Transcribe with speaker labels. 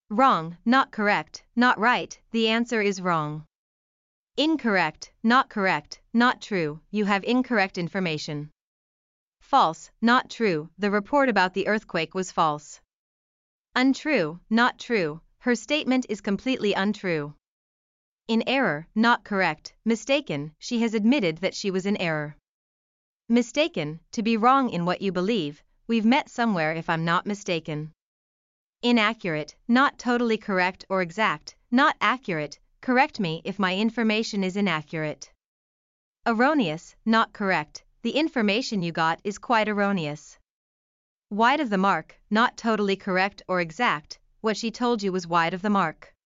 Speaker 1: Wrong, not correct, not right, the answer is wrong. Incorrect, not correct, not true, you have incorrect information. False, not true, the report about the earthquake was false. Untrue, not true, her statement is completely untrue. In error, not correct, mistaken, she has admitted that she was in error. Mistaken, to be wrong in what you believe, we've met somewhere if I'm not mistaken. Inaccurate, not totally correct or exact, not accurate, correct me if my information is inaccurate. Erroneous, not correct, the information you got is quite erroneous. Wide of the mark, not totally correct or exact, what she told you was wide of the mark.